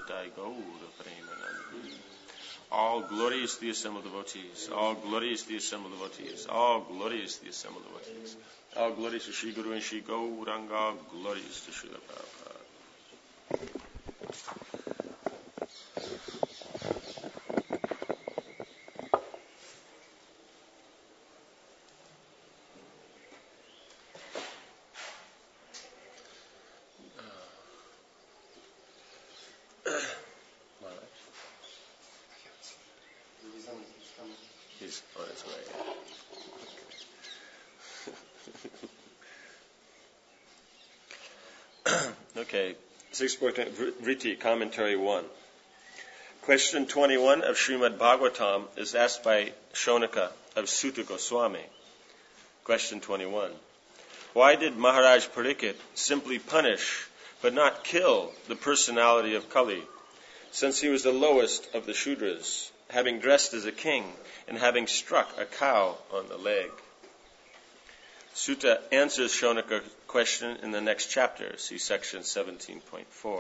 Nitai Gaura Premanand. All glory is to the assembled devotees. All glory is to the assembled devotees. All glory is to the assembled devotees. All glory to Shri Guru and Shri Gauranga. Glory is to Srila Prabhupada. He's on his way. Okay, 6th book, Vritti, Commentary 1. Question 21 of Srimad Bhagavatam is asked by Shonaka of Sutta Goswami. Question 21. Why did Maharaj Pariksit simply punish but not kill the personality of Kali, since he was the lowest of the Shudras, having dressed as a king and having struck a cow on the leg? Sutta answers Shonaka's question in the next chapter. See section 17.4.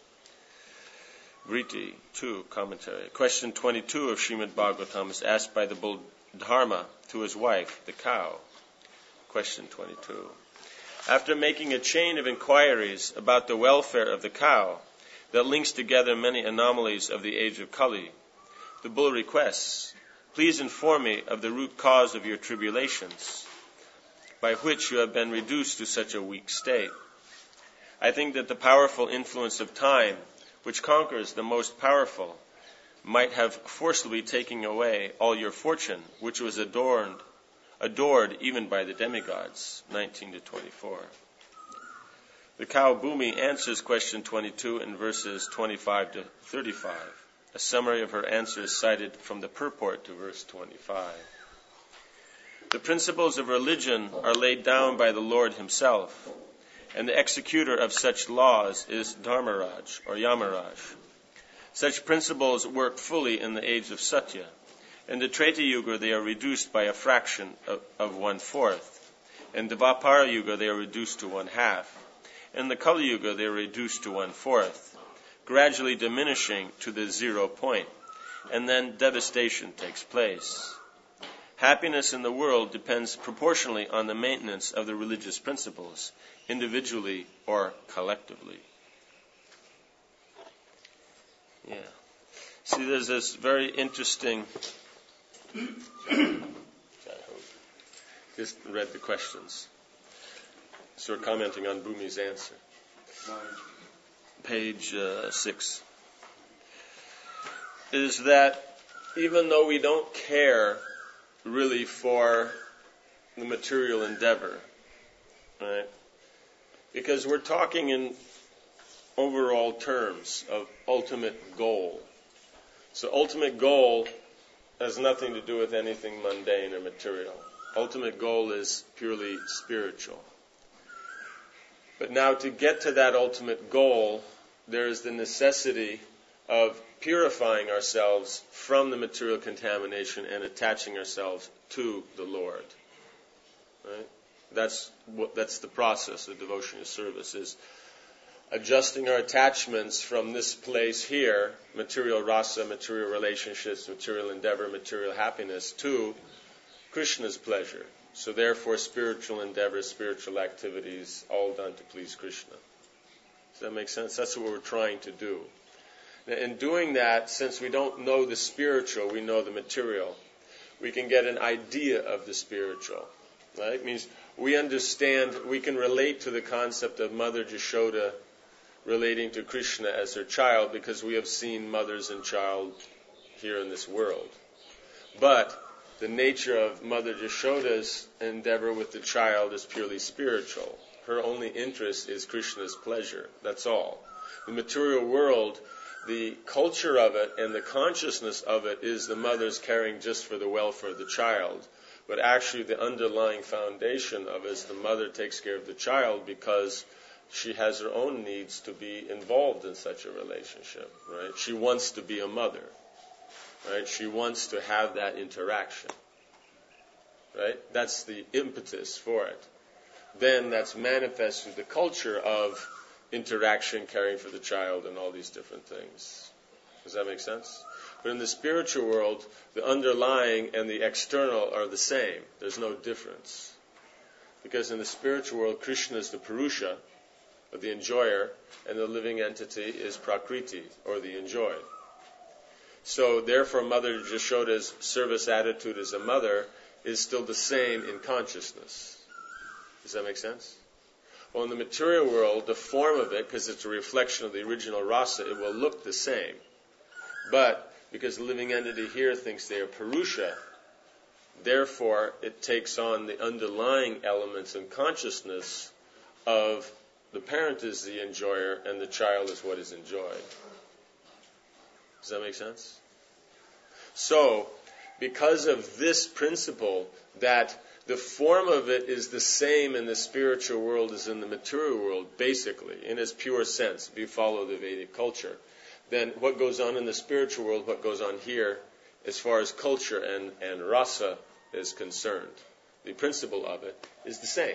Vritti 2, commentary. Question 22 of Srimad Bhagavatam is asked by the bull Dharma to his wife, the cow. Question 22. After making a chain of inquiries about the welfare of the cow that links together many anomalies of the age of Kali, the bull requests, please inform me of the root cause of your tribulations, by which you have been reduced to such a weak state. I think that the powerful influence of time, which conquers the most powerful, might have forcibly taken away all your fortune, which was adored even by the demigods. 19 to 24. The cow Bhumi answers question 22 in verses 25 to 35. A summary of her answer is cited from the purport to verse 25. The principles of religion are laid down by the Lord himself, and the executor of such laws is Dharmaraj or Yamaraj. Such principles work fully in the age of Satya. In the Treta Yuga they are reduced by a fraction of 1/4. In the Dvapara Yuga they are reduced to 1/2. In the Kali Yuga they are reduced to 1/4, gradually diminishing to the 0 point, and then devastation takes place. Happiness in the world depends proportionally on the maintenance of the religious principles, individually or collectively. Yeah. See, there's this very interesting... Just read the questions. So we're commenting on Bhumi's answer. Page 6. Is that even though we don't care really for the material endeavor, right? Because we're talking in overall terms of ultimate goal. So ultimate goal has nothing to do with anything mundane or material. Ultimate goal is purely spiritual. But now to get to that ultimate goal, there is the necessity of purifying ourselves from the material contamination and attaching ourselves to the Lord. Right? That's the process of devotional service, is adjusting our attachments from this place here, material rasa, material relationships, material endeavor, material happiness, to Krishna's pleasure. So therefore spiritual endeavors, spiritual activities, all done to please Krishna. Does that make sense? That's what we're trying to do. In doing that, since we don't know the spiritual, we know the material, we can get an idea of the spiritual. Right? It means we understand, we can relate to the concept of Mother Jashoda relating to Krishna as her child, because we have seen mothers and child here in this world. But the nature of Mother Jashoda's endeavor with the child is purely spiritual. Her only interest is Krishna's pleasure. That's all. The material world, the culture of it and the consciousness of it is the mother's caring just for the welfare of the child. But actually the underlying foundation of it is the mother takes care of the child because she has her own needs to be involved in such a relationship. Right? She wants to be a mother. Right? She wants to have that interaction. Right? That's the impetus for it. Then that's manifest through the culture of interaction, caring for the child, and all these different things. Does that make sense? But in the spiritual world, the underlying and the external are the same. There's no difference. Because in the spiritual world, Krishna is the Purusha, or the enjoyer, and the living entity is Prakriti, or the enjoyed. So therefore, Mother Jashoda's service attitude as a mother is still the same in consciousness. Does that make sense? Well, in the material world, the form of it, because it's a reflection of the original rasa, it will look the same. But because the living entity here thinks they are Purusha, therefore it takes on the underlying elements in consciousness of the parent is the enjoyer and the child is what is enjoyed. Does that make sense? So, because of this principle that the form of it is the same in the spiritual world as in the material world, basically, in its pure sense, if you follow the Vedic culture, then what goes on in the spiritual world, what goes on here, as far as culture and rasa is concerned, the principle of it is the same.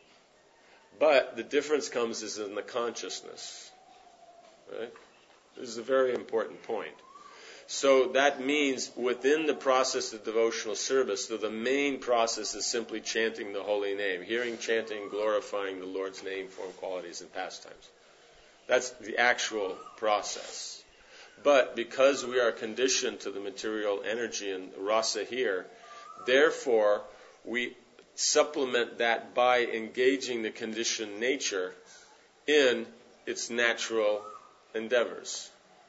But the difference comes is in the consciousness. Right? This is a very important point. So that means within the process of devotional service, so the main process is simply chanting the holy name, hearing, chanting, glorifying the Lord's name, form, qualities, and pastimes. That's the actual process. But because we are conditioned to the material energy and rasa here, therefore we supplement that by engaging the conditioned nature in its natural endeavors.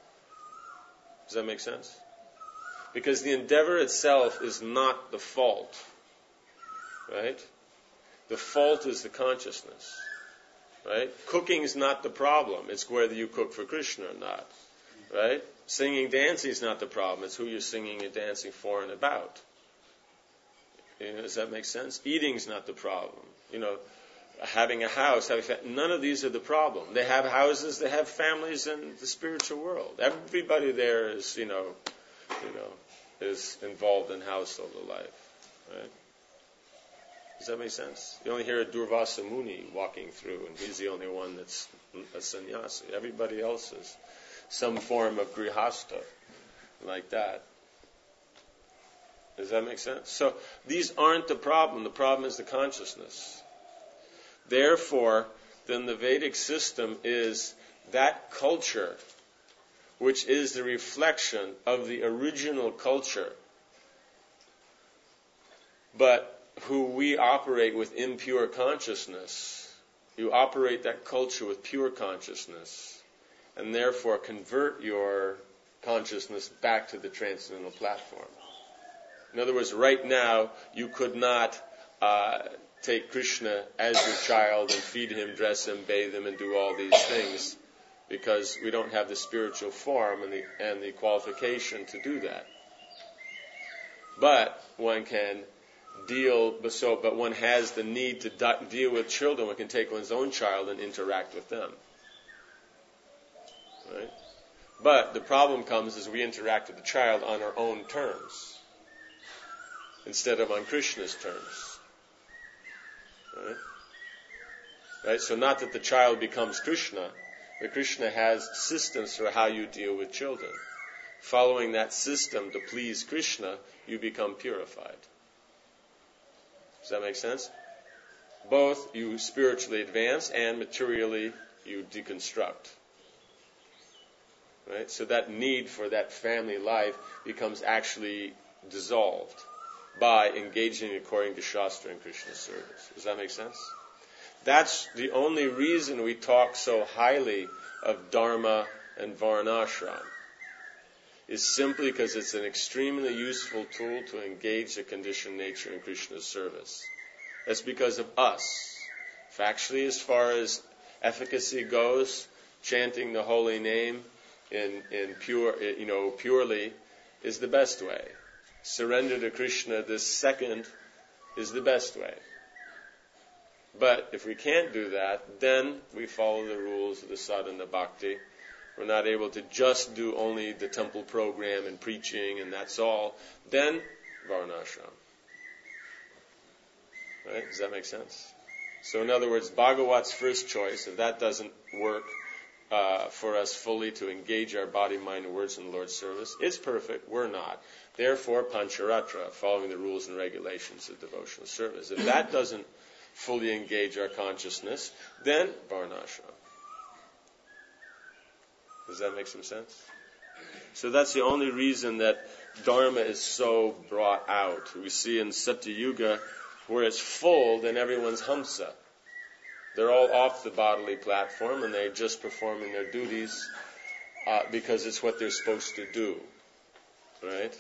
Does that make sense? Because the endeavor itself is not the fault, right? The fault is the consciousness, right? Cooking is not the problem. It's whether you cook for Krishna or not, right? Singing, dancing is not the problem. It's who you're singing and dancing for and about. Does that make sense? Eating is not the problem. Having a house, none of these are the problem. They have houses, they have families in the spiritual world. Everybody there is, is involved in household life, right? Does that make sense? You only hear a Durvasa Muni walking through, and he's the only one that's a sannyasi. Everybody else is some form of grihastha, like that. Does that make sense? So these aren't the problem. The problem is the consciousness. Therefore, then the Vedic system is that culture which is the reflection of the original culture, but who we operate with impure consciousness. You operate that culture with pure consciousness, and therefore convert your consciousness back to the transcendental platform. In other words, right now, you could not take Krishna as your child and feed him, dress him, bathe him, and do all these things, because we don't have the spiritual form and the qualification to do that. But one can but one has the need to deal with children. One can take one's own child and interact with them. Right? But the problem comes as we interact with the child on our own terms, instead of on Krishna's terms. Right? So not that the child becomes Krishna, but Krishna has systems for how you deal with children. Following that system to please Krishna, you become purified. Does that make sense? Both you spiritually advance and materially you deconstruct. Right? So that need for that family life becomes actually dissolved by engaging according to Shastra and Krishna's service. Does that make sense? That's the only reason we talk so highly of Dharma and Varnashram, is simply because it's an extremely useful tool to engage the conditioned nature in Krishna's service. That's because of us. Factually, as far as efficacy goes, chanting the holy name purely is the best way. Surrender to Krishna this second is the best way. But if we can't do that, then we follow the rules of the sadhana bhakti. We're not able to just do only the temple program and preaching and that's all. Then varnashram. Right? Does that make sense? So in other words, Bhagavat's first choice, if that doesn't work for us fully to engage our body, mind, and words in the Lord's service, it's perfect, we're not. Therefore, Pancharatra, following the rules and regulations of devotional service. If that doesn't fully engage our consciousness, then Varnashram. Does that make some sense? So that's the only reason that Dharma is so brought out. We see in Satya Yuga, where it's full, then everyone's Hamsa. They're all off the bodily platform and they're just performing their duties because it's what they're supposed to do. Right?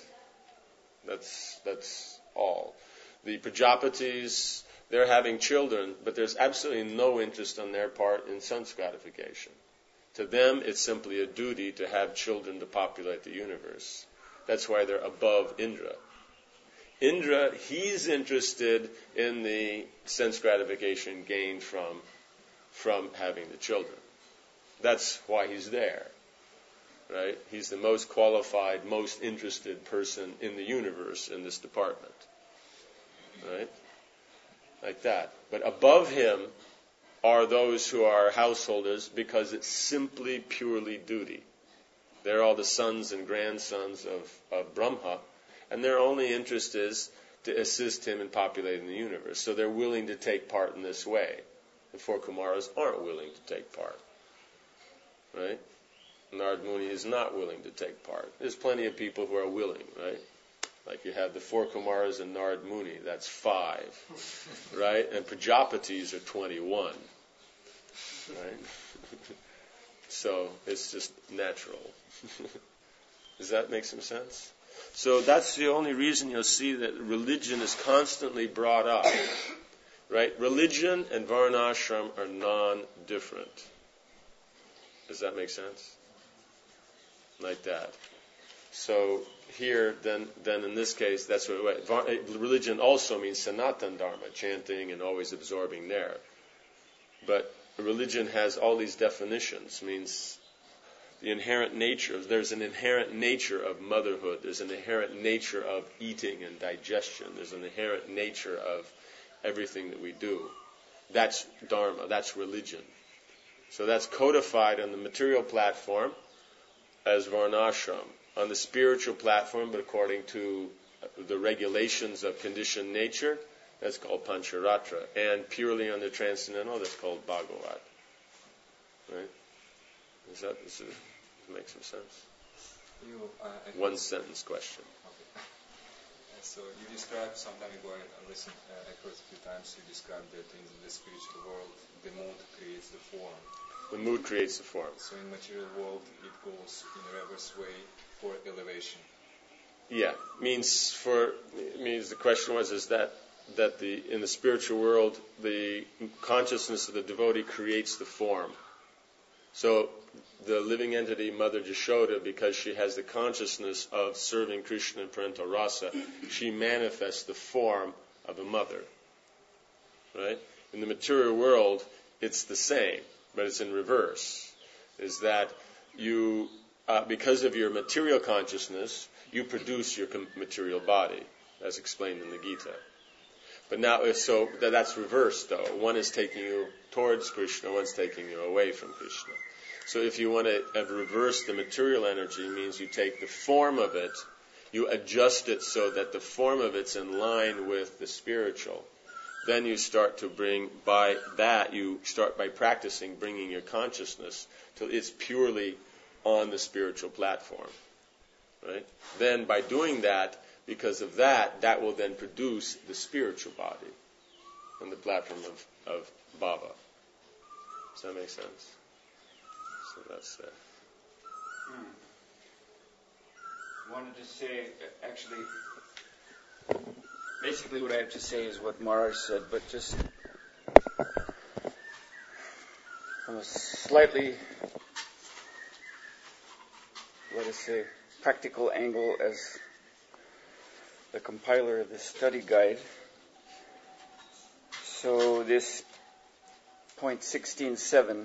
That's all. The Prajapatis, they're having children, but there's absolutely no interest on their part in sense gratification. To them, it's simply a duty to have children to populate the universe. That's why they're above Indra. Indra, he's interested in the sense gratification gained from having the children. That's why he's there. Right? He's the most qualified, most interested person in the universe in this department. Right? Like that. But above him are those who are householders because it's simply purely duty. They're all the sons and grandsons of Brahma, and their only interest is to assist him in populating the universe. So they're willing to take part in this way. The four Kumaras aren't willing to take part. Right? Narad Muni is not willing to take part. There's plenty of people who are willing, right? Like you have the four Kumaras and Narad Muni, that's 5, right? And Prajapatis are 21, right? So it's just natural. Does that make some sense? So that's the only reason you'll see that religion is constantly brought up, right? Religion and Varnashram are non-different. Does that make sense? Like that. So here, then in this case, that's what religion also means Sanatan Dharma, chanting and always absorbing there. But religion has all these definitions. Means the inherent nature. There's an inherent nature of motherhood. There's an inherent nature of eating and digestion. There's an inherent nature of everything that we do. That's Dharma. That's religion. So that's codified on the material platform as Varnashram. On the spiritual platform, but according to the regulations of conditioned nature, that's called Pancharatra. And purely on the transcendental, that's called Bhagavat. Right? Does that make some sense? One sentence question. Okay. So you described some time ago, I listened, I heard a few times, you described that in the spiritual world, the mood creates the form. The mood creates the form. So in material world, it goes in a reverse way for elevation. Yeah, means the question was is that in the spiritual world the consciousness of the devotee creates the form. So the living entity Mother Jashoda, because she has the consciousness of serving Krishna and parental rasa, she manifests the form of a mother. Right? In the material world, it's the same, but it's in reverse. Is that you, because of your material consciousness, you produce your material body, as explained in the Gita. But now, so that's reversed, though. One is taking you towards Krishna, one's taking you away from Krishna. So if you want to reverse the material energy, it means you take the form of it, you adjust it so that the form of it's in line with the spiritual. Then you start to you start by practicing bringing your consciousness till it's purely on the spiritual platform. Right? Then by doing that, because of that will then produce the spiritual body on the platform of Bhava. Does that make sense? So that's it. Wanted to say, actually, basically what I have to say is what Maharaj said, but just from a slightly, let us say, practical angle as the compiler of the study guide. So this point 16.7,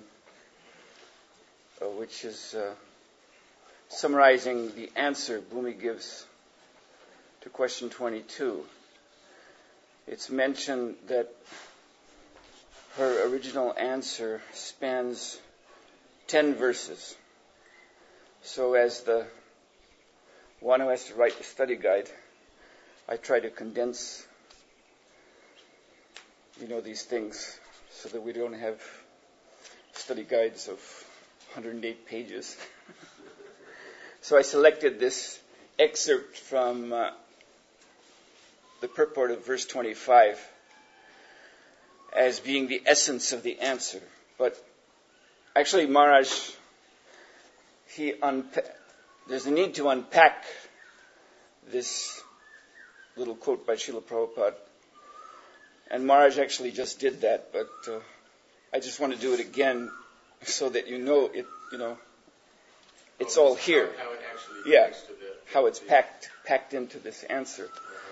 which is summarizing the answer Bhumi gives to question 22. It's mentioned that her original answer spans 10 verses. So as the one who has to write the study guide, I try to condense, these things so that we don't have study guides of 108 pages. So I selected this excerpt from the purport of verse 25 as being the essence of the answer. But actually, Maharaj, there's a need to unpack this little quote by Srila Prabhupada. And Maharaj actually just did that, but I just want to do it again so that it's all here. How it actually relates to how it's packed into this answer.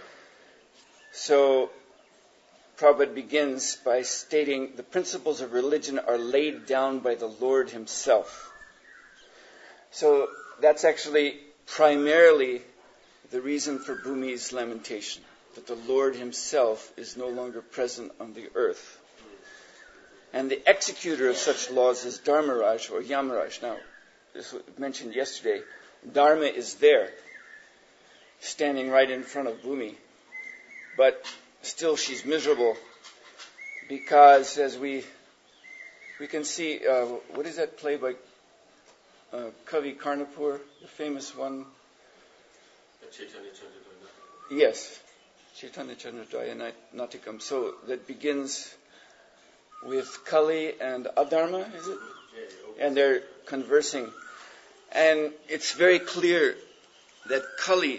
So Prabhupada begins by stating the principles of religion are laid down by the Lord Himself. So that's actually primarily the reason for Bhumi's lamentation, that the Lord Himself is no longer present on the earth. And the executor of such laws is Dharmaraj or Yamaraj. Now, this was mentioned yesterday. Dharma is there, standing right in front of Bhumi. But still she's miserable because, as we can see, what is that play by Kavi Karnapur, the famous one? Chaitanya Chandradaya. Yes, Chaitanya Chandradaya Natikam. So that begins with Kali and Adharma, is it? And they're conversing. And it's very clear that Kali,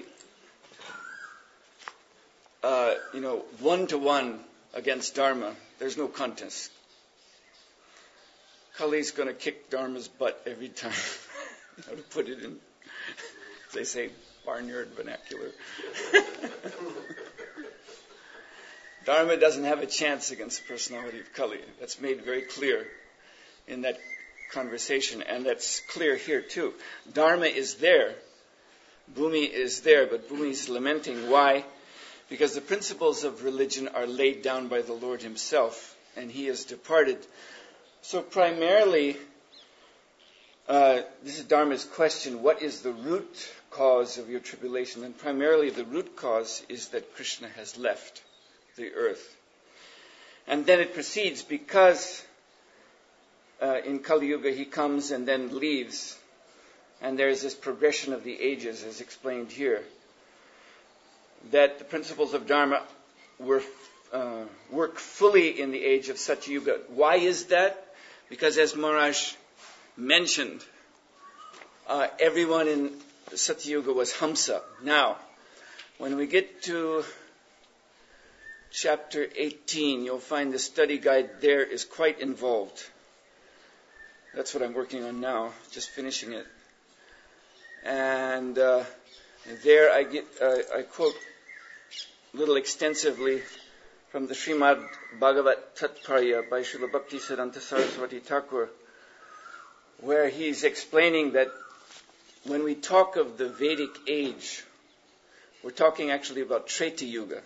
1-to-1 against Dharma, there's no contest. Kali's going to kick Dharma's butt every time. To put it in, they say, barnyard vernacular. Dharma doesn't have a chance against the personality of Kali. That's made very clear in that conversation, and that's clear here too. Dharma is there, Bhumi is there, but Bhumi is lamenting. Why? Because the principles of religion are laid down by the Lord Himself, and He has departed. So primarily, this is Dharma's question, what is the root cause of your tribulation? And primarily the root cause is that Krishna has left the earth. And then it proceeds, because in Kali Yuga He comes and then leaves, and there's this progression of the ages as explained here, that the principles of Dharma work fully in the age of Satyuga. Why is that? Because as Maharaj mentioned, everyone in Satyuga was Hamsa. Now, when we get to chapter 18, you'll find the study guide there is quite involved. That's what I'm working on now, just finishing it. And there I quote a little extensively from the Srimad Bhagavat Tatparya by Srila Bhaktisiddhanta Saraswati Thakur, where he's explaining that when we talk of the Vedic age, we're talking actually about Treta Yuga.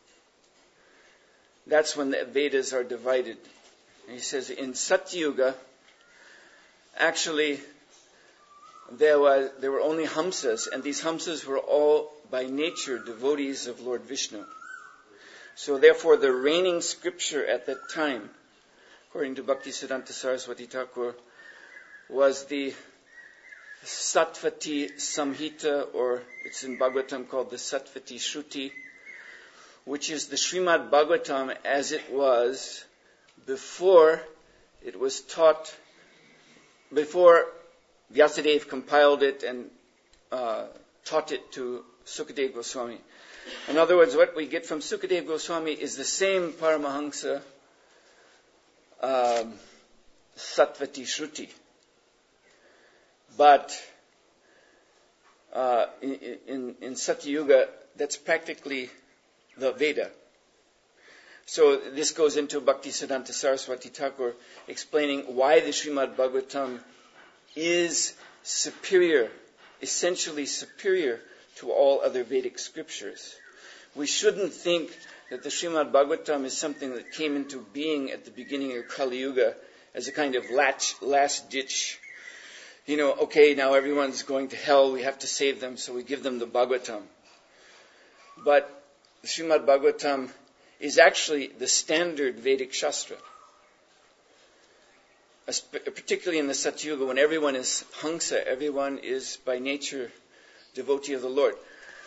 That's when the Vedas are divided. And he says in Satyuga, actually, there were only Hamsas, and these Hamsas were all by nature devotees of Lord Vishnu. So therefore, the reigning scripture at that time, according to Bhaktisiddhanta Saraswati Thakur, was the Satvati Samhita, or it's in Bhagavatam called the Satvati Shruti, which is the Srimad Bhagavatam as it was before it was taught, before Vyasadeva compiled it and taught it to Sukadeva Goswami. In other words, what we get from Sukadeva Goswami is the same Paramahansa Satvati Shruti. But in Satyuga, that's practically the Veda. So this goes into Bhaktisiddhanta Saraswati Thakur explaining why the Srimad Bhagavatam is superior, essentially superior to all other Vedic scriptures. We shouldn't think that the Srimad Bhagavatam is something that came into being at the beginning of Kali Yuga as a kind of last ditch. Okay, now everyone's going to hell, we have to save them, so we give them the Bhagavatam. But the Srimad Bhagavatam is actually the standard Vedic Shastra. Particularly in the Satyuga, when everyone is Hamsa, everyone is by nature devotee of the Lord.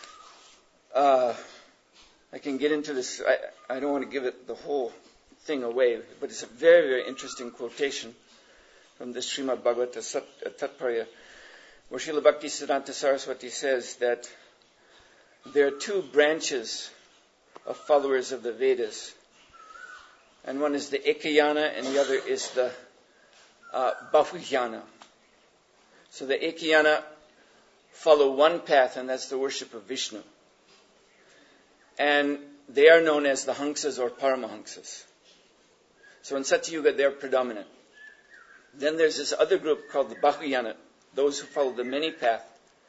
I can get into this, I don't want to give it the whole thing away, but it's a very, very interesting quotation from the Srimad Bhagavata Tatparya, where Srila Bhaktisiddhanta Saraswati says that there are two branches of followers of the Vedas, and one is the Ekayana and the other is the Bahuyana. So the Ekayana follow one path, and that's the worship of Vishnu. And they are known as the Hamsas or Paramahamsas. So in Satyuga, they're predominant. Then there's this other group called the Bahuyana, those who follow the many path.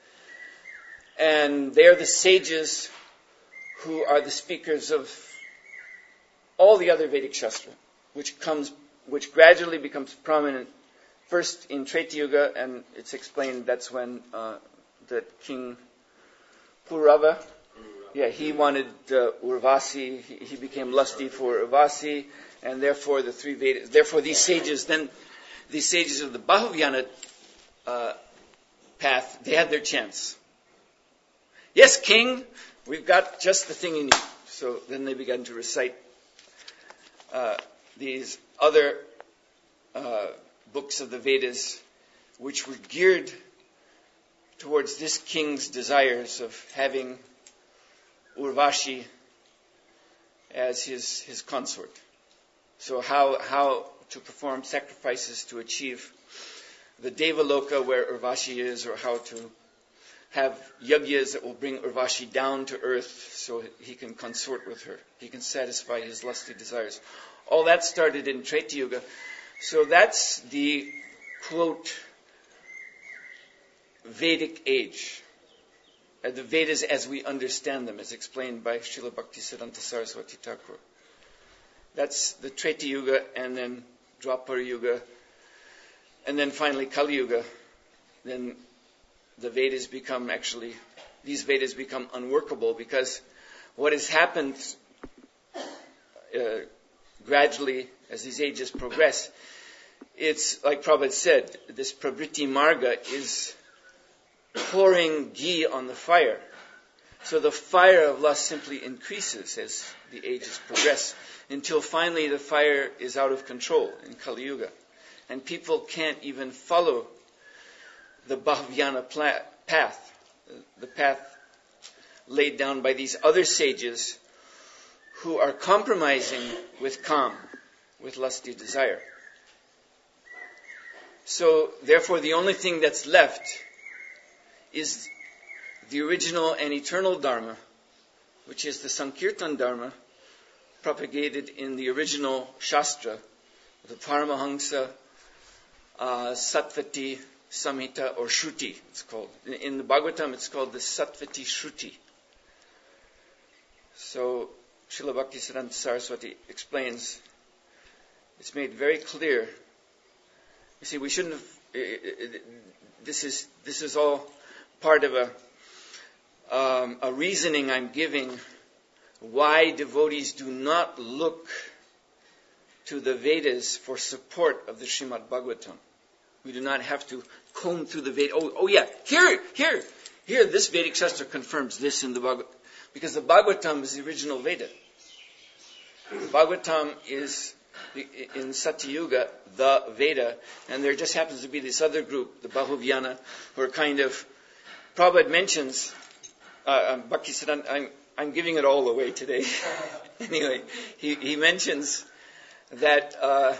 And they are the sages who are the speakers of all the other Vedic Shastra, which gradually becomes prominent first in Treta Yuga, and it's explained that's when that King Purava, he wanted Urvasi, he became lusty for Urvasi, and therefore the three Vedas, these sages of the Bahuyana path, they had their chance. Yes, king, we've got just the thing you need. So then they began to recite these other books of the Vedas, which were geared towards this king's desires of having Urvashi as his consort. So how to perform sacrifices to achieve the Devaloka where Urvashi is, or how to have yagyas that will bring Urvashi down to earth so he can consort with her. He can satisfy his lusty desires. All that started in Treta Yuga. So that's the, quote, Vedic age. The Vedas as we understand them, as explained by Srila Bhaktisiddhanta Saraswati Thakur. That's the Treta Yuga, and then Dwapara Yuga, and then finally Kali Yuga. Then the Vedas these Vedas become unworkable, because what has happened gradually as these ages progress, it's like Prabhupada said, this Pravriti Marga is pouring ghee on the fire. So the fire of lust simply increases as the ages progress, until finally the fire is out of control in Kali Yuga. And people can't even follow the Bahuyana path, the path laid down by these other sages who are compromising with Kam, with lusty desire. So, therefore, the only thing that's left is the original and eternal Dharma, which is the Sankirtan Dharma, propagated in the original Shastra, the Paramahamsa, Satvati Samhita, or Shruti, it's called. In the Bhagavatam, it's called the Satvati Shruti. So, Srila Bhaktisiddhanta Saraswati explains, it's made very clear. You see, we shouldn't have, this is all part of a reasoning I'm giving why devotees do not look to the Vedas for support of the Srimad Bhagavatam. We do not have to comb through the Vedas. Here, this Vedic Shastra confirms this in the Bhagavatam. Because the Bhagavatam is the original Veda. The Bhagavatam is, in Satyuga, the Veda, and there just happens to be this other group, the Bahuyana, who are kind of, Prabhupada mentions, Bhaktisiddhanta, I'm giving it all away today. Anyway, he mentions that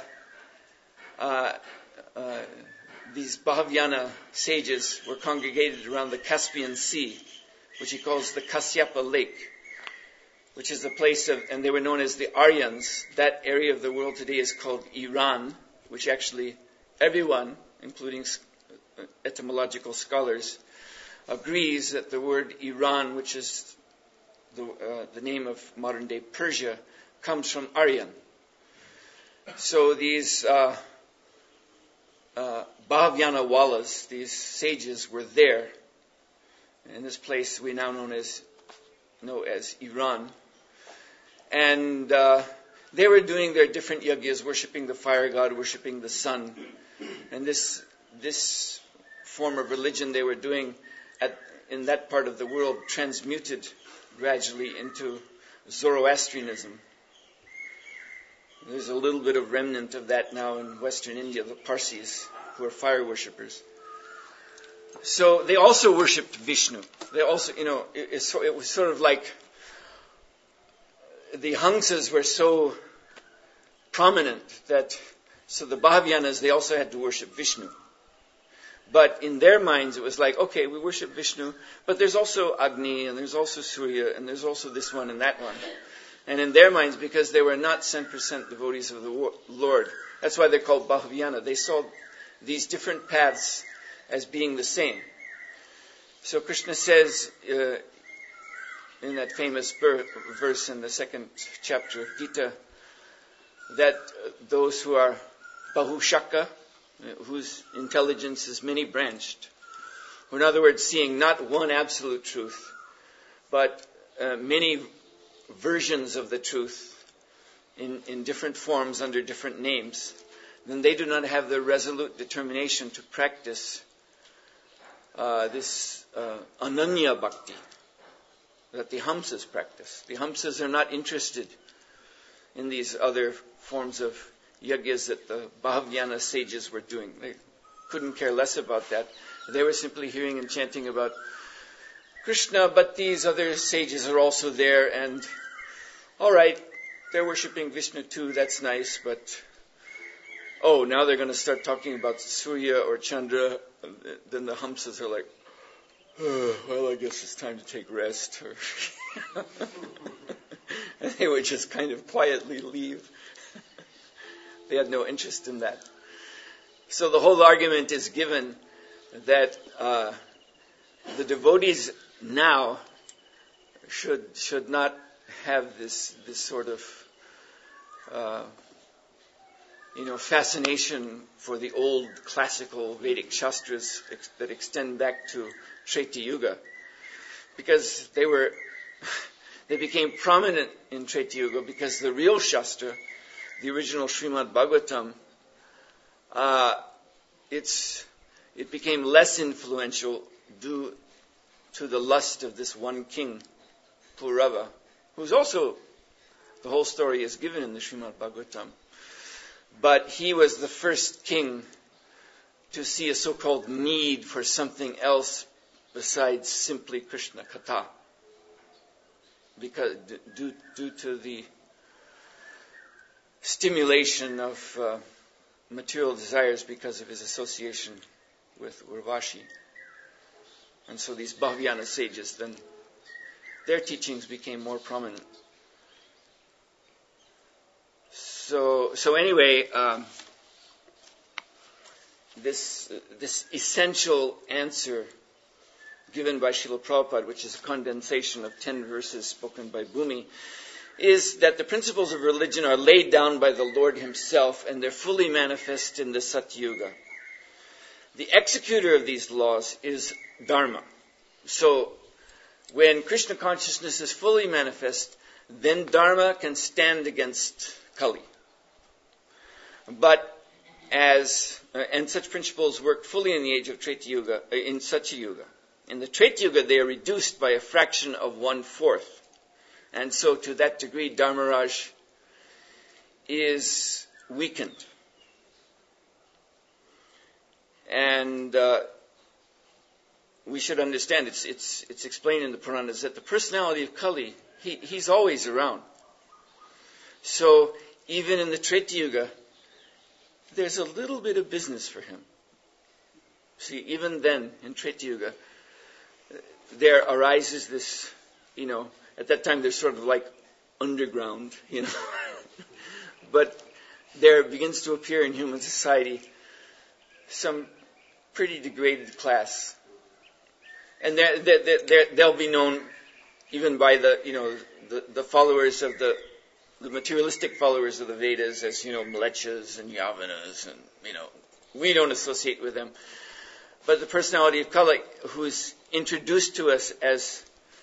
these Bahuyana sages were congregated around the Caspian Sea, which he calls the Kasyapa Lake, which is the place of, and they were known as the Aryans. That area of the world today is called Iran, which actually everyone, including etymological scholars, agrees that the word Iran, which is the name of modern-day Persia, comes from Aryan. So these Bhavyana Walas, these sages, were there in this place we now know as Iran. And they were doing their different yagyas, worshipping the fire god, worshipping the sun. And this form of religion they were doing in that part of the world transmuted gradually into Zoroastrianism. There's a little bit of remnant of that now in Western India, the Parsis, who are fire worshippers. So they also worshipped Vishnu. They also, it was sort of like the Hamsas were so prominent so the Bhavyanas, they also had to worship Vishnu. But in their minds, it was like, okay, we worship Vishnu, but there's also Agni, and there's also Surya, and there's also this one and that one. And in their minds, because they were not 100% devotees of the Lord, that's why they're called Bhavyana. They saw these different paths as being the same. So Krishna says in that famous verse in the 2nd chapter of Gita, that those who are Bahushaka, whose intelligence is many-branched, who in other words seeing not one absolute truth, but many versions of the truth in different forms under different names, then they do not have the resolute determination to practice this Ananya Bhakti that the Hamsas practice. The Hamsas are not interested in these other forms of yagyas that the Bhavyana sages were doing. They couldn't care less about that. They were simply hearing and chanting about Krishna, but these other sages are also there, and all right, they're worshipping Vishnu too, that's nice, but now they're going to start talking about Surya or Chandra, then the Hamsas are like, well, I guess it's time to take rest. And they would just kind of quietly leave. They had no interest in that. So the whole argument is given that the devotees now should not have this sort of fascination for the old classical Vedic Shastras that extend back to Treta Yuga, because they became prominent in Treta Yuga because the real Shastra, the original Srimad Bhagavatam, it became less influential due to the lust of this one king, Purava, who's also, the whole story is given in the Srimad Bhagavatam. But he was the first king to see a so-called need for something else besides simply Krishna Katha, because due to the stimulation of material desires because of his association with Urvashi. And so these Bhavyana sages, then their teachings became more prominent. So anyway, this essential answer given by Srila Prabhupada, which is a condensation of 10 verses spoken by Bhumi, is that the principles of religion are laid down by the Lord Himself, and they're fully manifest in the Satyuga. The executor of these laws is Dharma. So when Krishna consciousness is fully manifest, then Dharma can stand against Kali. But and such principles work fully in the age of Treta Yuga, in Satya Yuga. In the Treta Yuga, they are reduced by a fraction of 1/4. And so to that degree, Dharmaraj is weakened. And we should understand, it's explained in the Puranas that the personality of Kali, he's always around. So even in the Treta Yuga, there's a little bit of business for him. See, even then, in Treta Yuga, there arises this, at that time they're sort of like underground, But there begins to appear in human society some pretty degraded class. And they'll be known even by the followers of the materialistic followers of the Vedas, as Mlechas and Yavanas, and we don't associate with them. But the personality of Kali, who is introduced to us as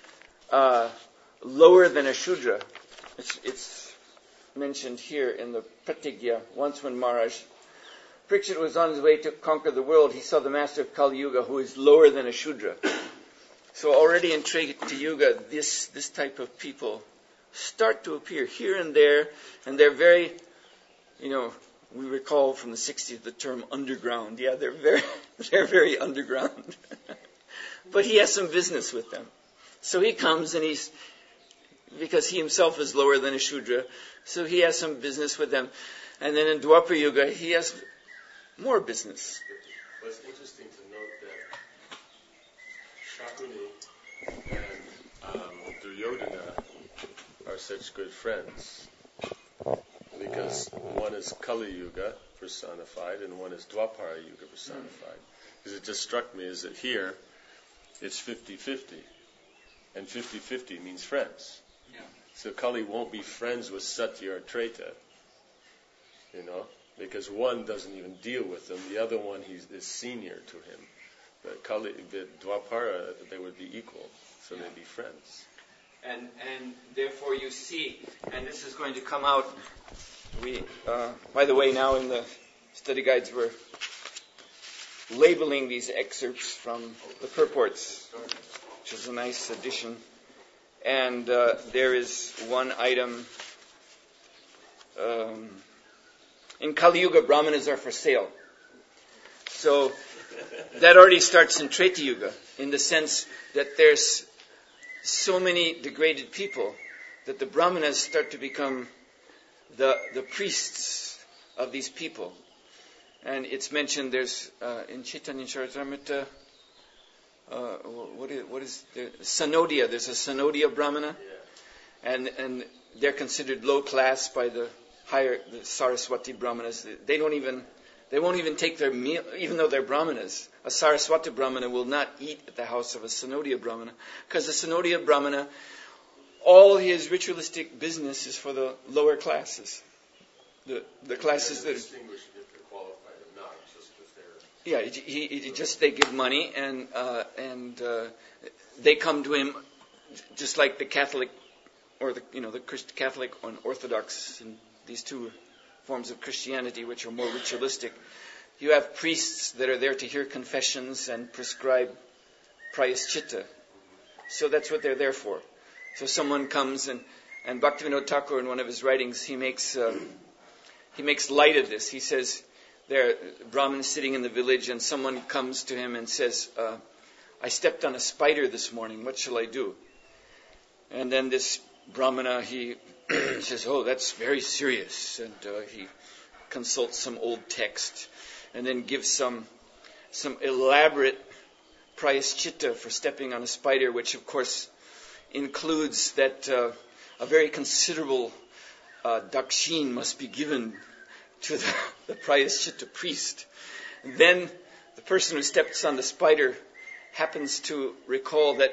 lower than a Shudra, it's mentioned here in the Pratigya. Once when Maharaj Parikshit was on his way to conquer the world, he saw the master of Kali Yuga, who is lower than a Shudra. So already in Treta Yuga, this type of people start to appear here and there, and they're very, we recall from the 60s the term underground. Yeah, they're very underground. But he has some business with them. So he comes and because he himself is lower than a Shudra, so he has some business with them. And then in Dwapara Yuga, he has more business. Well, it's interesting to note that Shakuni and Duryodhana are such good friends, because one is Kali Yuga personified and one is Dwapara Yuga personified. Because it just struck me is that here it's 50-50, and 50-50 means friends. Yeah. So Kali won't be friends with Satya or Treta, because one doesn't even deal with them, the other one is senior to him. But Kali, the Dwapara, they would be equal, so they'd be friends. And therefore you see, and this is going to come out, by the way, now in the study guides we're labeling these excerpts from the purports, which is a nice addition. And there is one item, in Kali Yuga, Brahmanas are for sale. So that already starts in Treta Yuga, in the sense that there's so many degraded people that the Brahmanas start to become the priests of these people. And it's mentioned there's in Chaitanya Charitamrita, what is there? Sanodia. There's a Sanodia Brahmana, and they're considered low class by the Saraswati Brahmanas. They won't even take their meal, even though they're Brahmanas. A Saraswati Brahmana will not eat at the house of a Sanodia Brahmana, because the Sanodia Brahmana, all his ritualistic business is for the lower classes. The classes that distinguish if they're qualified or not, just because they're... they give money and they come to him just like the Catholic or the Catholic and Orthodox and these two forms of Christianity, which are more ritualistic. You have priests that are there to hear confessions and prescribe prayaschitta. So that's what they're there for. So someone comes and Bhaktivinoda Thakur, in one of his writings, he makes light of this. He says, there are Brahmins sitting in the village, and someone comes to him and says, I stepped on a spider this morning, what shall I do? And then this Brahmana, he says, oh, that's very serious. And he consults some old text and then gives some elaborate prayaschitta for stepping on a spider, which of course includes that a very considerable dakshin must be given to the prayaschitta priest. And then the person who steps on the spider happens to recall that,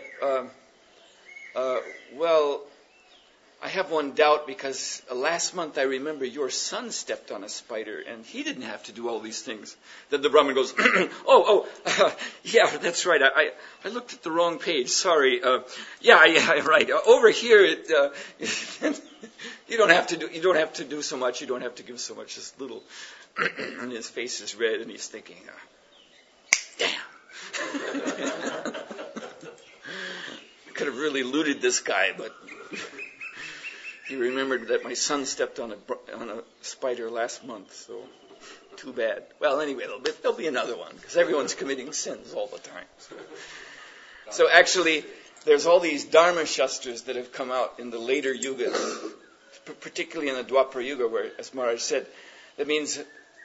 I have one doubt because last month I remember your son stepped on a spider and he didn't have to do all these things. Then the Brahmin goes, yeah, that's right. I looked at the wrong page. Sorry. Yeah, right. Over here, you don't have to do so much. You don't have to give so much. Just little. And his face is red and he's thinking, damn. Could have really looted this guy, but he remembered that my son stepped on a spider last month, so too bad. Well, anyway, there'll be another one, because everyone's committing sins all the time. So actually, there's all these Dharma Shastras that have come out in the later yugas, particularly in the Dwapara Yuga, where, as Maharaj said, that means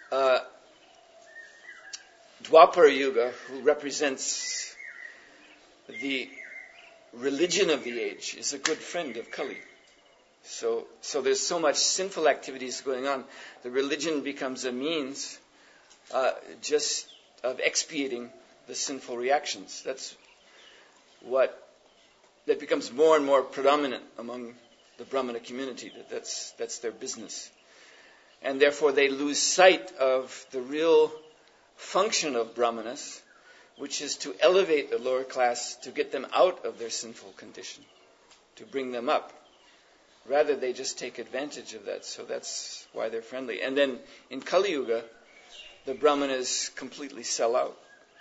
Dwapara Yuga, who represents the religion of the age, is a good friend of Kali. So there's so much sinful activities going on. The religion becomes a means just of expiating the sinful reactions. That's what that becomes more and more predominant among the Brahmana community. That's their business. And therefore they lose sight of the real function of Brahmanas, which is to elevate the lower class, to get them out of their sinful condition, to bring them up. Rather, they just take advantage of that, so that's why they're friendly. And then in Kali Yuga, the Brahmanas completely sell out.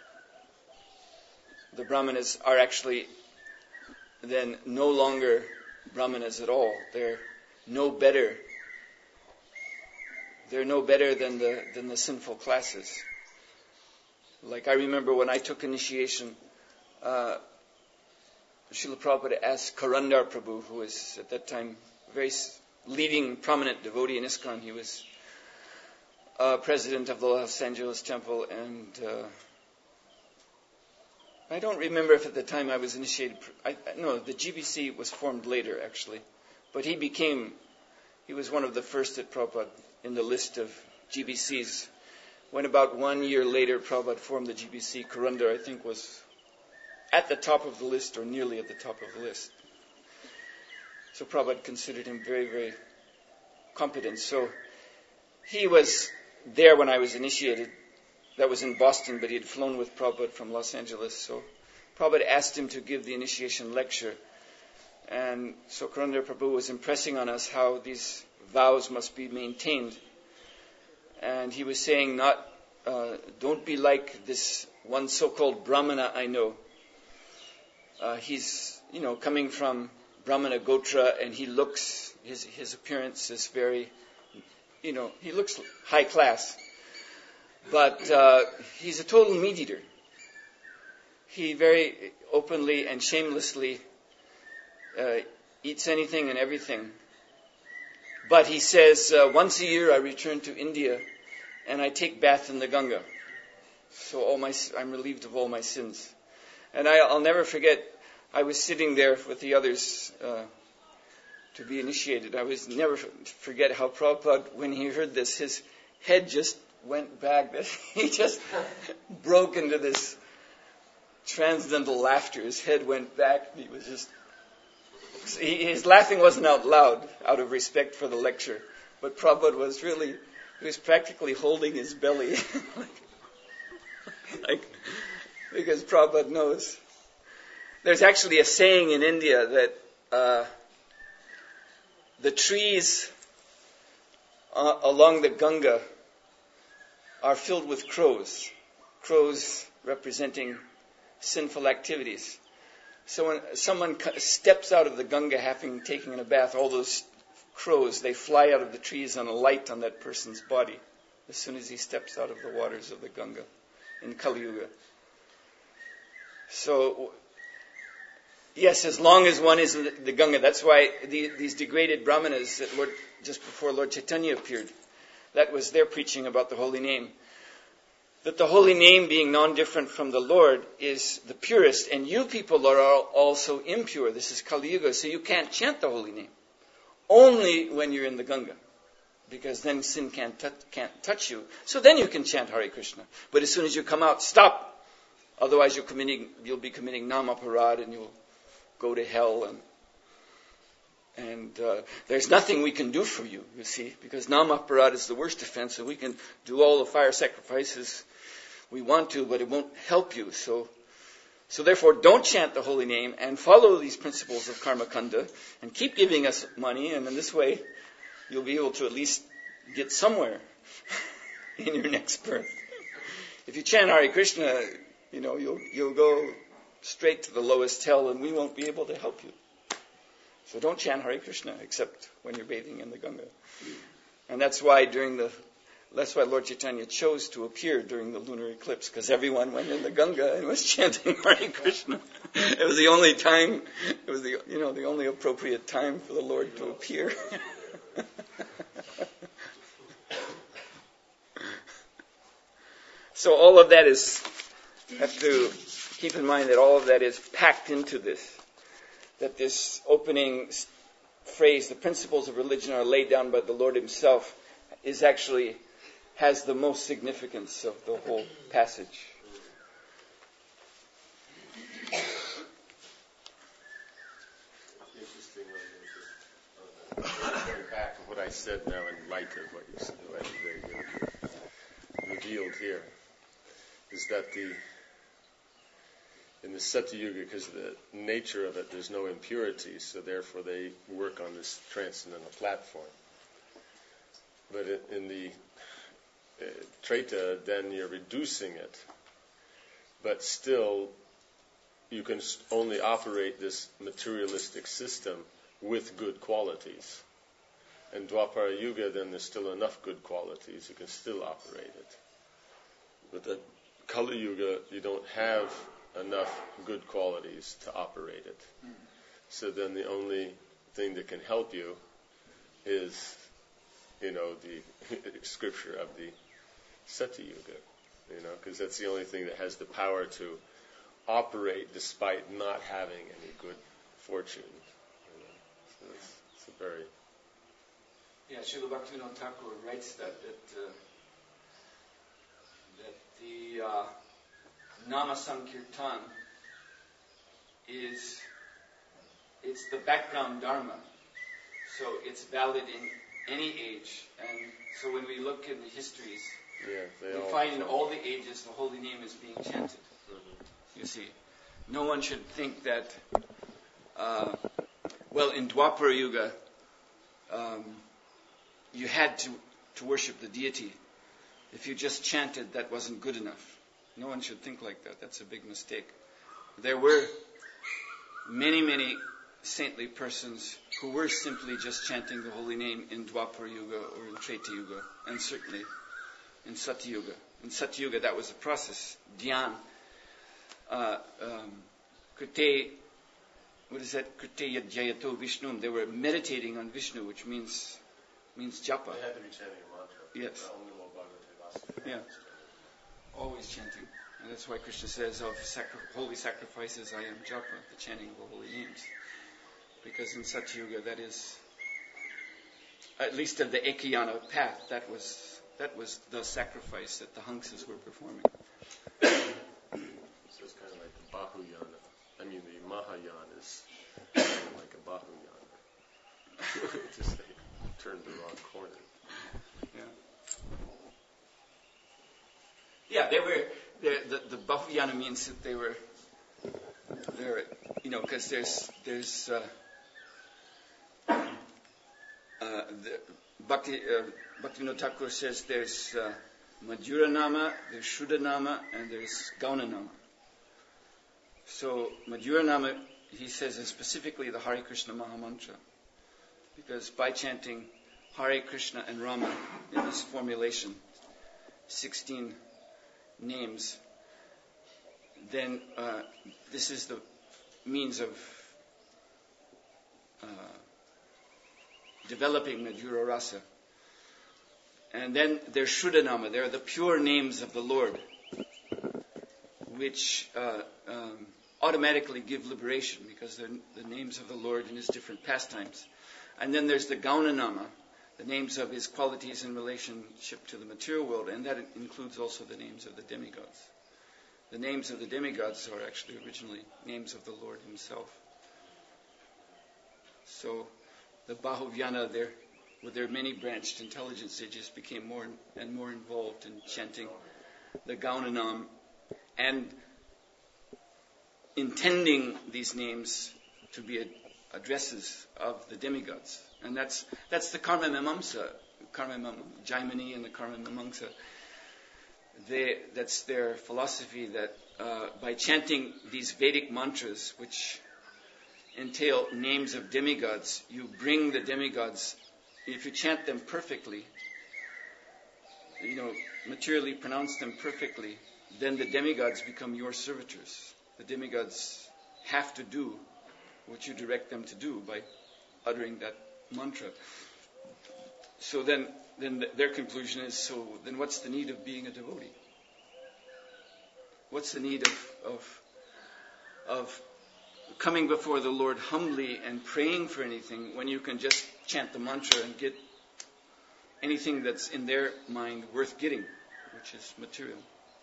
The Brahmanas are actually then no longer Brahmanas at all. They're no better. They're no better than the sinful classes. Like I remember when I took initiation, Srila Prabhupada asked Karandar Prabhu, who was at that time a very leading, prominent devotee in ISKCON. He was president of the Los Angeles Temple, and I don't remember if at the time I was initiated. No, the GBC was formed later, actually. But he was one of the first at Prabhupada in the list of GBCs. When about 1 year later Prabhupada formed the GBC, Karandar, I think, was at the top of the list or nearly at the top of the list. So Prabhupada considered him very, very competent. So he was there when I was initiated. That was in Boston, but he had flown with Prabhupada from Los Angeles. So Prabhupada asked him to give the initiation lecture. And so Karandar Prabhu was impressing on us how these vows must be maintained. And he was saying, don't be like this one so-called Brahmana I know. He's, coming from Brahmana Gotra, and he looks, his appearance is very, he looks high class. But he's a total meat eater. He very openly and shamelessly eats anything and everything. But he says, once a year I return to India and I take bath in the Ganga. So I'm relieved of all my sins. And I'll never forget, I was sitting there with the others to be initiated. I was never forget how Prabhupada, when he heard this, his head just went back. He just broke into this transcendental laughter. His head went back. He was just... His laughing wasn't out loud, out of respect for the lecture. But Prabhupada was really... He was practically holding his belly. Because Prabhupada knows. There's actually a saying in India that the trees along the Ganga are filled with crows. Crows representing sinful activities. So when someone steps out of the Ganga having taken a bath, all those crows, they fly out of the trees and alight on that person's body as soon as he steps out of the waters of the Ganga in Kali Yuga. So, yes, as long as one is in the Ganga, that's why these degraded Brahmanas that just before Lord Chaitanya appeared, that was their preaching about the holy name. That the holy name, being non-different from the Lord, is the purest, and you people are also impure. This is Kali Yuga, so you can't chant the holy name. Only when you're in the Ganga, because then sin can't touch you. So then you can chant Hare Krishna. But as soon as you come out, stop. Otherwise you'll be committing Namaparad and you'll go to hell. And there's nothing we can do for you, you see, because Namaparad is the worst offense, and we can do all the fire sacrifices we want to, but it won't help you. So therefore, don't chant the holy name and follow these principles of Karma Kanda and keep giving us money, and in this way, you'll be able to at least get somewhere in your next birth. If you chant Hare Krishna, you'll go straight to the lowest hell, and we won't be able to help you. So don't chant Hare Krishna except when you're bathing in the Ganga. And that's why Lord Chaitanya chose to appear during the lunar eclipse, because everyone went in the Ganga and was chanting Hare Krishna. It was the only time, the only appropriate time for the Lord to appear. So all of that have to keep in mind that all of that is packed into this. That this opening phrase, the principles of religion are laid down by the Lord Himself, has the most significance of the whole passage. I said now in light of what you said, what you revealed here, is that in the Satyuga, because of the nature of it, there's no impurity, so therefore they work on this transcendental platform. But in the Treta, then you're reducing it, but still you can only operate this materialistic system with good qualities. And Dwapara Yuga, then there's still enough good qualities, you can still operate it. But the Kali Yuga, you don't have enough good qualities to operate it. So then the only thing that can help you is, the scripture of the Satyuga, because that's the only thing that has the power to operate despite not having any good fortune. So it's a very... Yeah, Srila Bhaktivinoda Thakur writes that the Nama Sankirtan it's the background dharma, so it's valid in any age. And so when we look in the histories, we find in all the ages the holy name is being chanted. You see, no one should think that, in Dwapara Yuga, you had to worship the deity. If you just chanted, that wasn't good enough. No one should think like that. That's a big mistake. There were many, many saintly persons who were simply just chanting the holy name in Dwapara Yuga or in Treta Yuga, and certainly in Satyuga. In Satyuga, that was the process. Dhyan, Krite, what is that? Krite Yadjayato Vishnum. They were meditating on Vishnu, which means japa. They had to be chanting a mantra. Yes. Yeah. Always chanting. And that's why Krishna says of holy sacrifices, I am japa, the chanting of the holy names. Because in Satyuga, that is, at least of the Ekayana path, that was the sacrifice that the Hangsas were performing. So it's kind of like the Bahuyana. The Mahayana is kind of like a Bahuyana. Just they turned the wrong corner. Yeah, they were. The Bahuyana means that they're, because there's Bhaktivinoda Thakur says there's Madhura Nama, there's Shuddha Nama, and there's Gauna Nama. So Madhura Nama, he says, is specifically the Hare Krishna Mahamantra, because by chanting Hare Krishna and Rama in this formulation, 16 names, then this is the means of developing Madhura Rasa. And then there's Shuddhanama. They're the pure names of the Lord, which automatically give liberation because they're the names of the Lord in His different pastimes. And then there's the Gaunanama, the names of His qualities in relationship to the material world, and that includes also the names of the demigods. The names of the demigods are actually originally names of the Lord Himself. So the Bahuvyana, with their many-branched intelligence, they just became more and more involved in chanting the Gaunanam and intending these names to be addresses of the demigods. And that's the Karma Mimamsa, Jaimini and the Karma Mimamsa. That's their philosophy that by chanting these Vedic mantras, which entail names of demigods, you bring the demigods, if you chant them perfectly, materially pronounce them perfectly, then the demigods become your servitors. The demigods have to do what you direct them to do by uttering that mantra. So then their conclusion is, so then what's the need of being a devotee? What's the need of coming before the Lord humbly and praying for anything when you can just chant the mantra and get anything that's in their mind worth getting, which is material?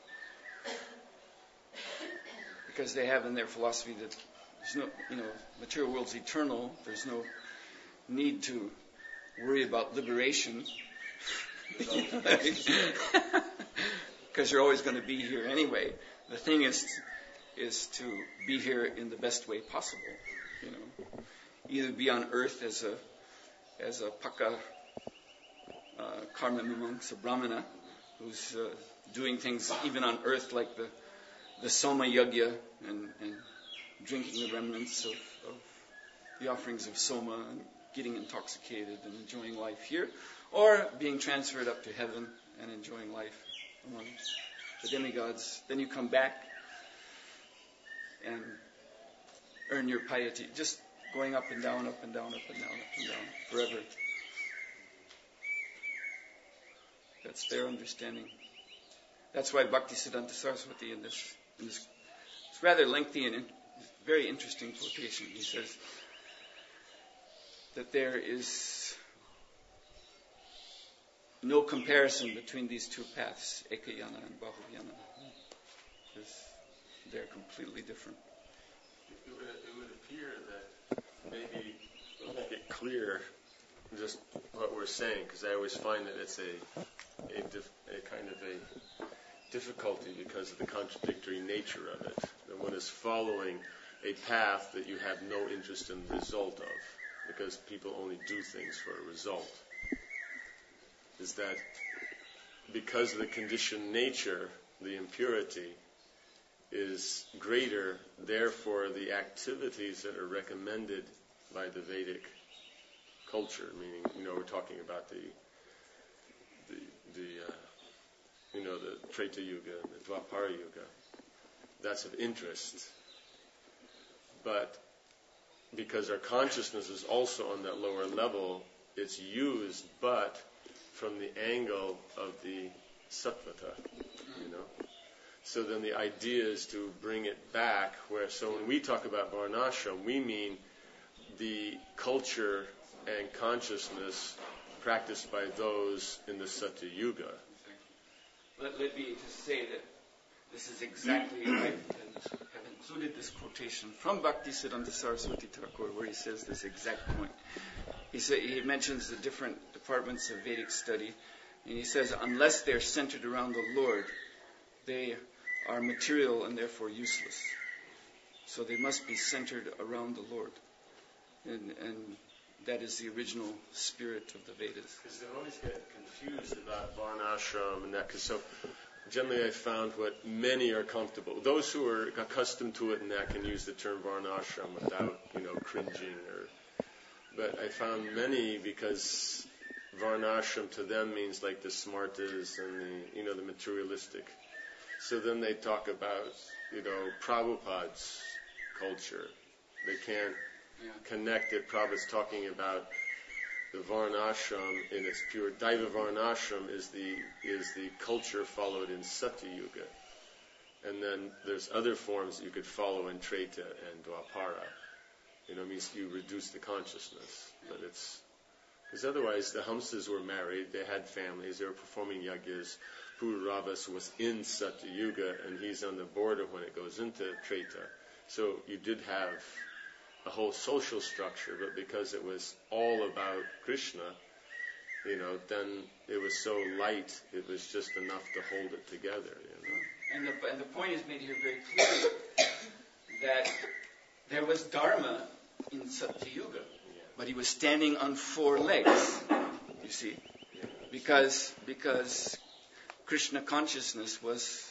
Because they have in their philosophy that there's no, material world's eternal. There's no need to worry about liberation. Because you're always going to be here anyway. The thing is to be here in the best way possible. Either be on earth as a Paka Karma monk, a Brahmana, who's doing things even on earth like the Soma Yagya and drinking the remnants of the offerings of Soma and getting intoxicated and enjoying life here, or being transferred up to heaven and enjoying life among the demigods. Then you come back and earn your piety, just going up and down, up and down, up and down, up and down, forever. That's their understanding. That's why Bhaktisiddhanta Saraswati in this it's rather lengthy and very interesting quotation. He says that there is no comparison between these two paths, Ekayana and Bahuyana. They're completely different. It would appear that maybe we'll make it clear just what we're saying, because I always find that it's a kind of a difficulty because of the contradictory nature of it. That one is following a path that you have no interest in the result of, because people only do things for a result. Is that because of the conditioned nature, the impurity is greater, therefore the activities that are recommended by the Vedic culture, meaning, we're talking about the Treta Yuga and the Dwapara Yuga, that's of interest. But because our consciousness is also on that lower level, it's used but from the angle of the sattvata, So then the idea is to bring it back so when we talk about varnashram, we mean the culture and consciousness practiced by those in the Satya Yuga. Let me just say that this is exactly, I have included this quotation from Bhaktisiddhanta Saraswati Thakur where he says this exact point. He mentions the different departments of Vedic study, and he says unless they're centered around the Lord, they are material and therefore useless. So they must be centered around the Lord. And that is the original spirit of the Vedas. Because they always get confused about varnashram and that. Because so generally I found what many are comfortable. Those who are accustomed to it and that can use the term varnashram without, cringing. But I found many, because varnashram to them means like the smartas and the materialistic. So then they talk about, Prabhupada's culture. They can't connect it. Prabhupada's talking about the varnashram in its pure. Daiva varnashram is the culture followed in Satya Yuga. And then there's other forms that you could follow in Treta and Dwapara. Means you reduce the consciousness. But it's because otherwise the Hamsas were married, they had families, they were performing yagyas. Pururavas was in Satya Yuga, and he's on the border when it goes into Treta. So you did have a whole social structure, but because it was all about Krishna, then it was so light, it was just enough to hold it together. And the point is made here very clearly that there was Dharma in Satya Yuga, but he was standing on 4 legs. You see, because Krishna consciousness was,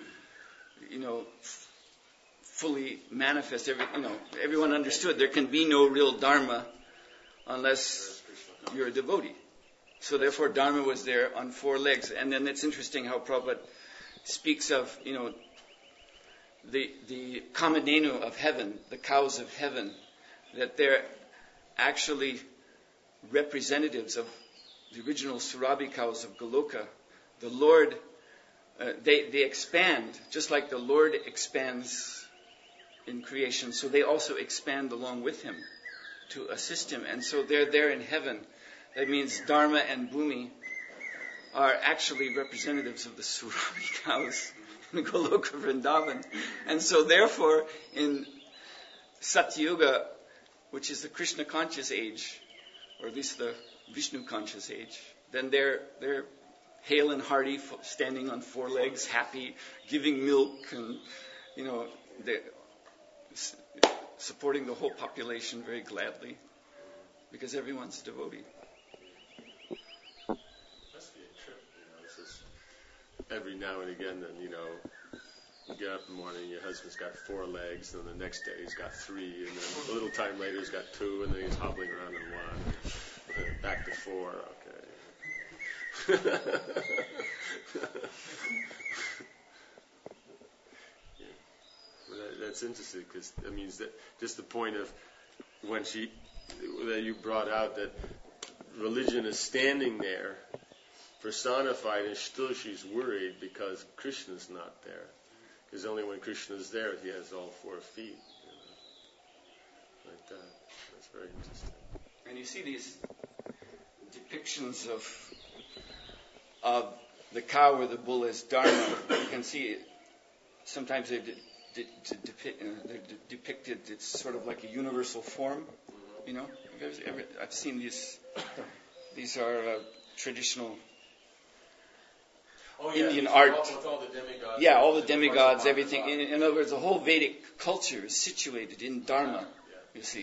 fully manifest. Everyone understood there can be no real Dharma unless you're a devotee. So therefore Dharma was there on 4 legs. And then it's interesting how Prabhupada speaks of, the Kamadhenu of heaven, the cows of heaven, that they're actually representatives of the original Surabhi cows of Goloka. The Lord, they expand, just like the Lord expands in creation, so they also expand along with Him to assist Him. And so they're there in heaven. That means Dharma and Bhumi are actually representatives of the Surabhi cows in Goloka Vrindavan. And so therefore, in Satya Yuga, which is the Krishna conscious age, or at least the Vishnu conscious age, then they're hale and hearty, standing on four legs, happy, giving milk, and they're supporting the whole population very gladly, because everyone's a devotee. Must be a trip, It's just every now and again, then you get up in the morning, your husband's got four legs, and the next day he's got three, and then a little time later he's got two, and then he's hobbling around in one, and back to four. Okay. That's interesting, because that means that just the point of when that you brought out that religion is standing there personified, and still she's worried because Krishna's not there. Because only when Krishna's there, he has all 4 feet. Like that. That's very interesting. And you see these depictions of the cow or the bull as Dharma. You can see sometimes they're depicted. It's sort of like a universal form. I've seen these. These are traditional Indian art. With all the demigods. Yeah, all the demigods, everything. In other words, the whole Vedic culture is situated in Dharma, you see.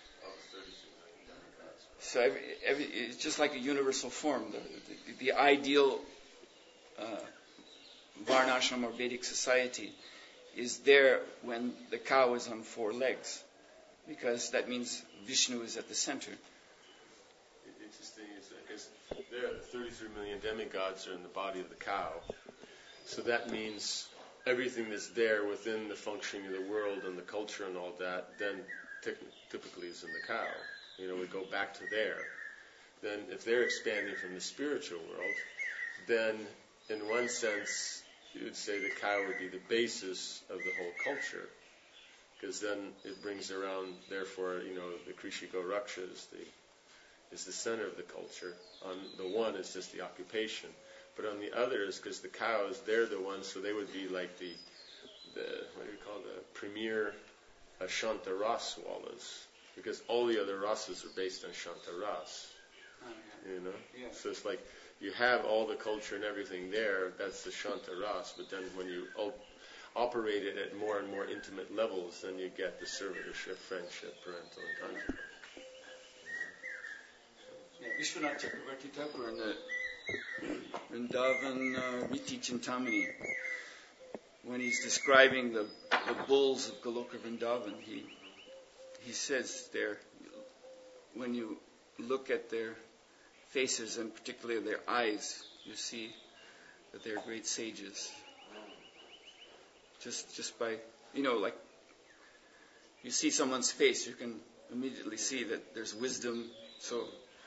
So it's just like a universal form. The ideal Varnashram or Vedic society is there when the cow is on 4 legs, because that means Vishnu is at the center. Interesting is because there are 33 million demigods are in the body of the cow. So that means everything that's there within the functioning of the world and the culture and all that, then typically is in the cow. We go back to there. Then if they're expanding from the spiritual world, then in one sense you would say the cow would be the basis of the whole culture. Because then it brings around, therefore, the Krishiko Raksha is the center of the culture. On the one, it's just the occupation. But on the others, because the cows, they're the ones, so they would be like the premier Shanta Ras Walas. Because all the other rasas are based on Shanta Ras. Yeah. So it's like you have all the culture and everything there, that's the Shanta Ras, but then when you operate it at more and more intimate levels, then you get the servitorship, friendship, parental, and conjugal. Vishwanath Chakravarti Thakur in the Vrindavan Riti Chintamani, when he's describing the bulls of Goloka Vrindavan, he says there, when you look at their faces and particularly their eyes, you see that they're great sages. Just by, like you see someone's face, you can immediately see that there's wisdom. So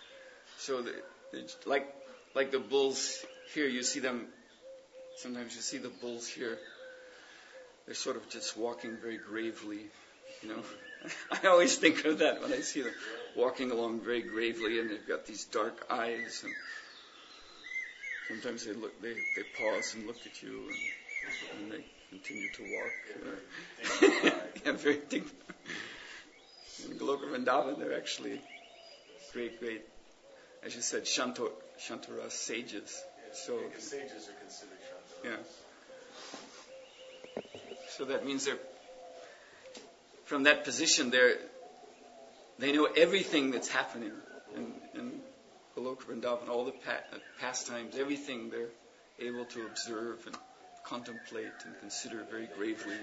like the bulls here, you see them. Sometimes you see the bulls here. They're sort of just walking very gravely. I always think of that when I see them walking along very gravely, and they've got these dark eyes. And sometimes they pause and look at you, and they continue to walk. Yeah, very dignified. In Goloka Vrindavan, they're actually great, as you said, Shantaras sages. So sages are considered Shantaras. Yeah. So that means they're from that position. They know everything that's happening in Goloka Vrindavan, all the pastimes, everything they're able to observe and contemplate and consider very gravely.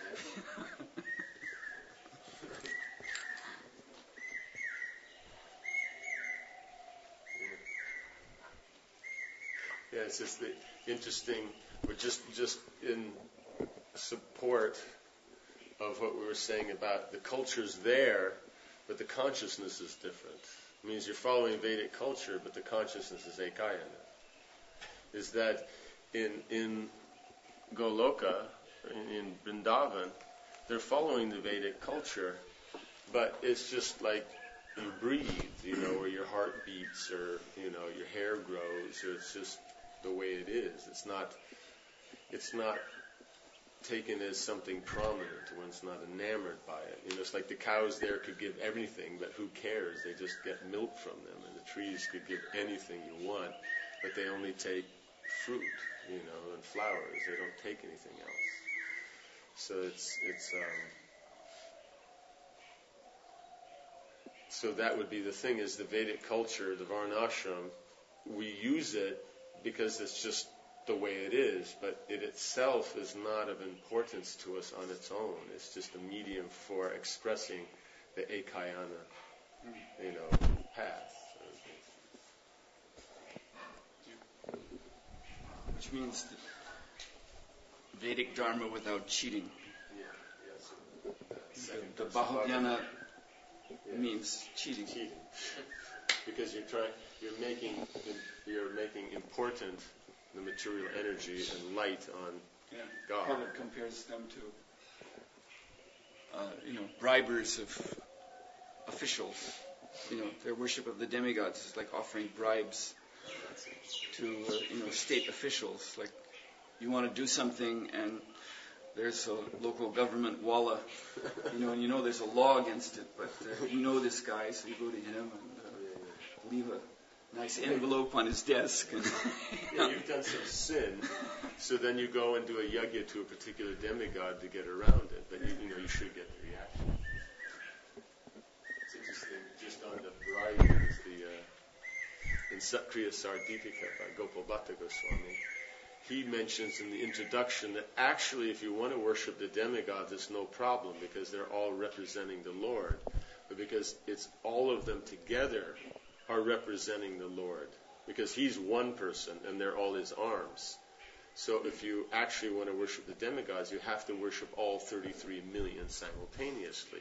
Yeah, it's just interesting, but just in support of what we were saying about the culture's there, but the consciousness is different. It means you're following Vedic culture, but the consciousness is Ekayana. Is that in Goloka, in Vrindavan, they're following the Vedic culture, but it's just like you breathe, or your heart beats, or your hair grows, or it's just the way it is. It's not taken as something prominent. One's not enamored by it. It's like the cows there could give everything, but who cares? They just get milk from them, and the trees could give anything you want, but they only take fruit, and flowers. They don't take anything else. So so that would be the thing, is the Vedic culture, the Varnashram, we use it because it's just the way it is, but it itself is not of importance to us on its own. It's just a medium for expressing the Ekayana, path. Which means Vedic Dharma without cheating. The Bahuyana means cheating. Because you're making important the material energy and light on God. Prabhupada compares them to, bribers of officials. Their worship of the demigods is like offering bribes to, state officials. Like, you want to do something and there's a local government walla, and there's a law against it, but this guy, so you go to him and leave a nice envelope on his desk. And, you've done some sin, so then you go and do a yajna to a particular demigod to get around it, but you should get the reaction. It's interesting, just on the bribing, in Sakriya Sardipika by Gopal Bhatta Goswami, he mentions in the introduction that actually if you want to worship the demigods, it's no problem because they're all representing the Lord. But because it's all of them together are representing the Lord. Because He's one person and they're all His arms. So if you actually want to worship the demigods, you have to worship all 33 million simultaneously.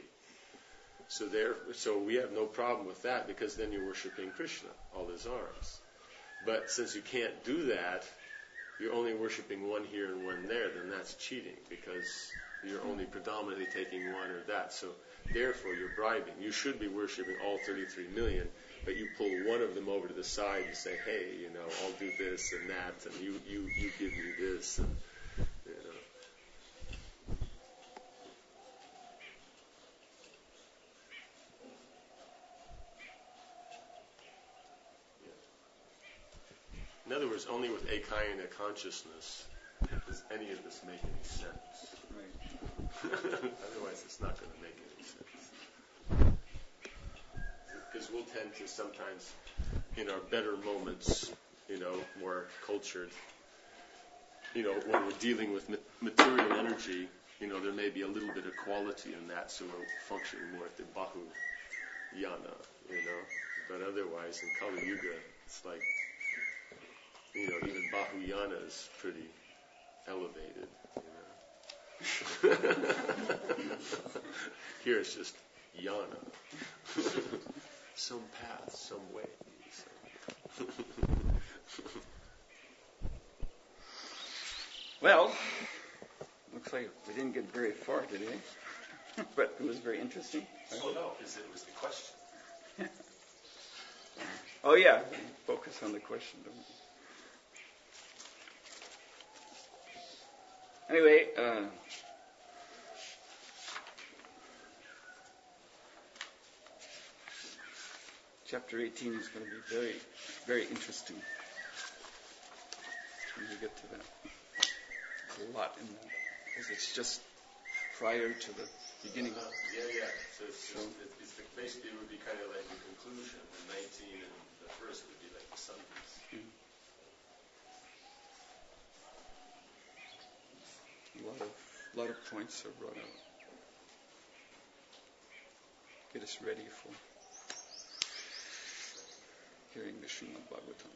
So we have no problem with that because then you're worshiping Krishna, all His arms. But since you can't do that, you're only worshiping one here and one there, then that's cheating because you're only predominantly taking one or that. So therefore you're bribing. You should be worshiping all 33 million, but you pull one of them over to the side and say, hey, I'll do this and that, and you give me this, and In other words, only with Ekayana consciousness does any of this make any sense. Right. Otherwise, it's not going to make any sense. Because we'll tend to sometimes, in our better moments, more cultured, when we're dealing with material energy, there may be a little bit of quality in that, so we're functioning more at the Bahuyana, But otherwise, in Kali Yuga, it's like, even Bahuyana is pretty elevated. Here it's just yana. Some path, some way. Well, looks like we didn't get very far today, but it was very interesting. Oh no, because it was the question. Oh yeah, focus on the question, don't we? Anyway, chapter 18 is going to be very, very interesting when we get to that. There's a lot in that, because it's just prior to the beginning. Yeah. So basically it would be kind of like the conclusion, the 19 and the first would be like the summaries. Mm-hmm. A lot of points are brought out. Get us ready for hearing the Srimad Bhagavatam.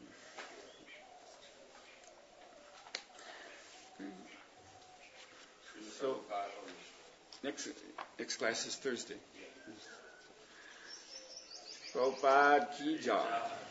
So next class is Thursday. Prabhupada ki jai.